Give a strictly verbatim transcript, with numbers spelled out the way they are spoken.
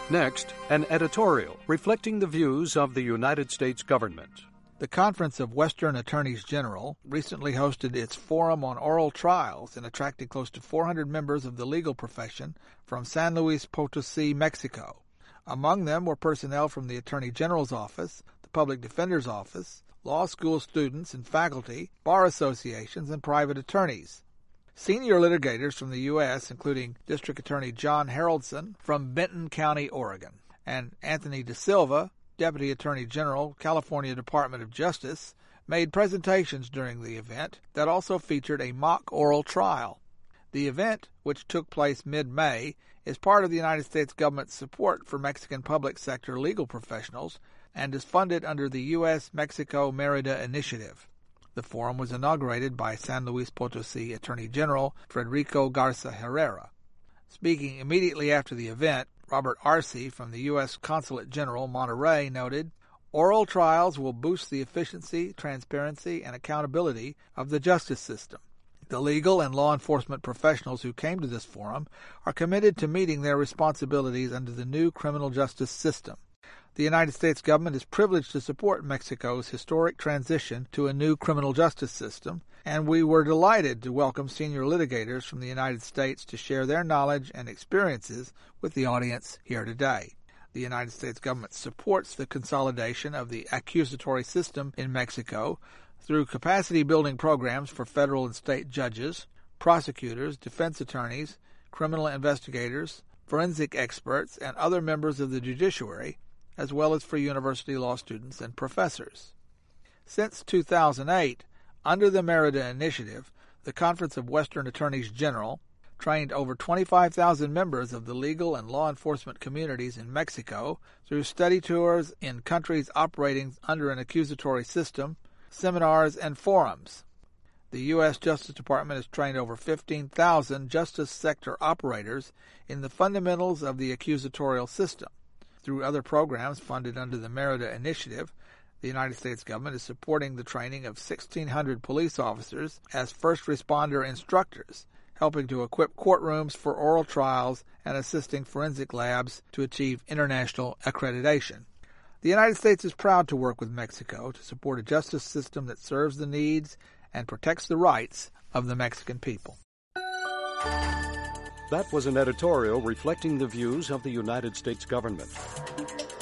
Next, an editorial reflecting the views of the United States government. The Conference of Western Attorneys General recently hosted its Forum on Oral Trials and attracted close to four hundred members of the legal profession from San Luis Potosí, Mexico. Among them were personnel from the Attorney General's Office, the Public Defender's Office, law school students and faculty, bar associations, and private attorneys. Senior litigators from the U S, including District Attorney John Haroldson from Benton County, Oregon, and Anthony De Silva, Deputy Attorney General, California Department of Justice, made presentations during the event that also featured a mock oral trial. The event, which took place mid-May, is part of the United States government's support for Mexican public sector legal professionals and is funded under the U S Mexico Merida Initiative. The forum was inaugurated by San Luis Potosí Attorney General Federico Garza Herrera. Speaking immediately after the event, Robert Arce from the U S Consulate General, Monterrey, noted, "Oral trials will boost the efficiency, transparency, and accountability of the justice system. The legal and law enforcement professionals who came to this forum are committed to meeting their responsibilities under the new criminal justice system. The United States government is privileged to support Mexico's historic transition to a new criminal justice system, and we were delighted to welcome senior litigators from the United States to share their knowledge and experiences with the audience here today. The United States government supports the consolidation of the accusatory system in Mexico through capacity-building programs for federal and state judges, prosecutors, defense attorneys, criminal investigators, forensic experts, and other members of the judiciary, as well as for university law students and professors. Since two thousand eight, under the Merida Initiative, the Conference of Western Attorneys General trained over twenty-five thousand members of the legal and law enforcement communities in Mexico through study tours in countries operating under an accusatory system, seminars, and forums. The U S Justice Department has trained over fifteen thousand justice sector operators in the fundamentals of the accusatorial system. Through other programs funded under the Merida Initiative, the United States government is supporting the training of sixteen hundred police officers as first responder instructors, helping to equip courtrooms for oral trials and assisting forensic labs to achieve international accreditation. The United States is proud to work with Mexico to support a justice system that serves the needs and protects the rights of the Mexican people. That was an editorial reflecting the views of the United States government.